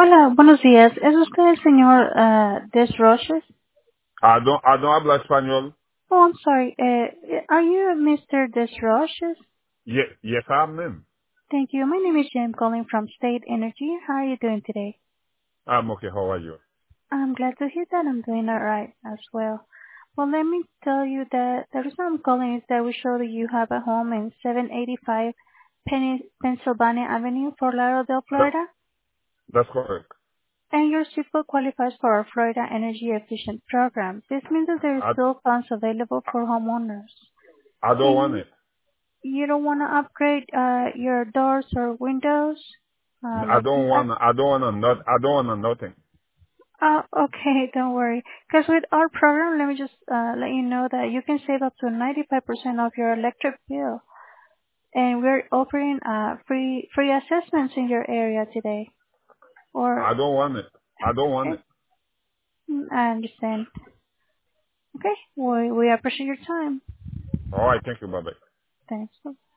Hola, buenos días. ¿Es usted el señor Desroches? I don't habla español. Oh, I'm sorry. Are you Mr. Desroches? Yes, I'm him. Thank you. My name is Jim calling from State Energy. How are you doing today? I'm okay. How are you? I'm glad to hear that I'm doing all right as well. Well, let me tell you that the reason I'm calling is that we show that you have a home in 785 Pennsylvania Avenue, Fort Lauderdale, That, Florida. that's correct. And your SIPO qualifies for our Florida Energy Efficient program. This means that there is I still funds available for homeowners. I don't want And it. you don't want to upgrade your doors or windows? I Let don't me want. I don't want a not. I don't want a nothing. okay, don't worry. Because with our program, let me just let you know that you can save up to 95% of your electric bill. And we're offering free assessments in your area today. Or I don't want it. I don't want okay, it. I understand. Okay, we appreciate your time. All right. Thank you. Bye bye. Thanks.